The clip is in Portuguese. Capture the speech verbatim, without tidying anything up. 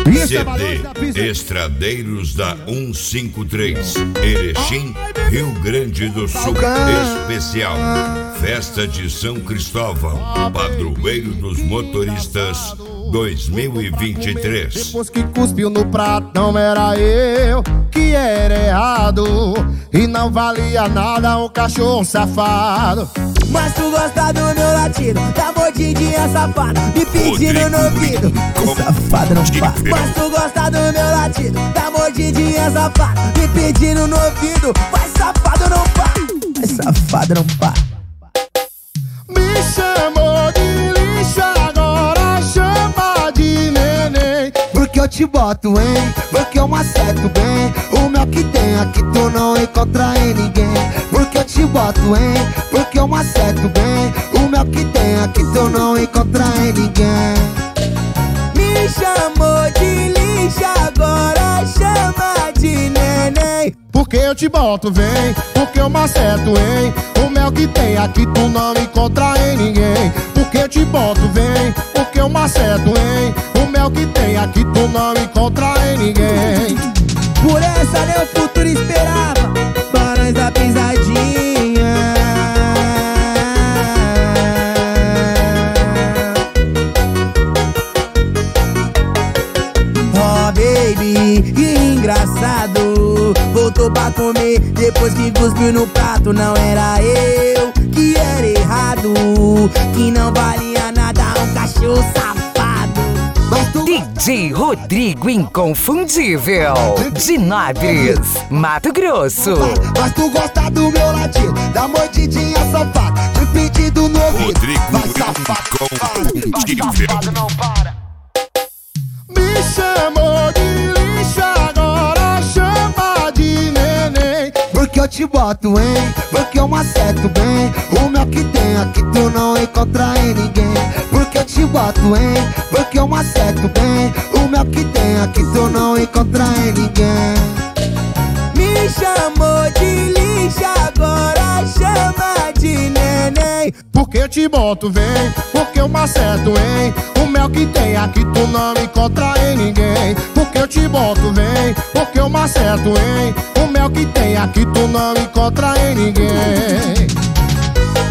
C D Estradeiros da cento e cinquenta e três, Erechim, Rio Grande do Sul. Especial Festa de São Cristóvão, Padroeiro dos Motoristas dois mil e vinte e três. Depois que cuspiu no prato, não era eu que era errado, e não valia nada um cachorro safado. Mas tu gosta do meu latido, da mordidinha safada, me pedindo no ouvido. Safado não para. Mas tu gosta do meu latido, da mordidinha safada, me pedindo no ouvido. Vai safado não para, vai safado não para. Me chamou de lixo, agora chama de neném. Porque eu te boto, hein? Porque eu maceto bem. O mel que tem aqui tu não encontra em ninguém. Porque eu te boto, hein? Porque eu maceto bem. O mel que tem aqui tu não encontra em ninguém. Me chamou de lixo, agora chama de neném. Porque eu te boto, vem, porque eu maceto, hein? O mel que tem aqui tu não encontra em ninguém. Porque eu te boto, vem, porque eu maceto, hein? O mel que tem aqui tu não encontra em ninguém. Por essa meu futuro esperava, para nós dar pisadinha. Oh baby, que engraçado, voltou pra comer depois que cuspiu no prato. Não era eu que era errado, que não valia nada um cachorro safado. D J Rodrigo Inconfundível, de Nabres, Mato Grosso. Mas tu gosta do meu latido, da mordidinha safada, de pedido no ouvido. Rodrigo Vai safado, Inconfundível. safado não para. Me chamou de lixo, agora chama de neném. Porque eu te boto, hein? Porque eu maceto bem. O mel que tem aqui tu não encontra em ninguém. Porque eu te boto, hein? Porque eu maceto bem. O mel que tem aqui tu não encontra em ninguém. Me chamou de lixo, agora chama de neném. Porque eu te boto, vem, porque eu maceto, hein? O mel que tem aqui tu não encontra em ninguém. Porque eu te boto, vem, porque eu maceto, hein? O mel que tem aqui tu não encontra em ninguém.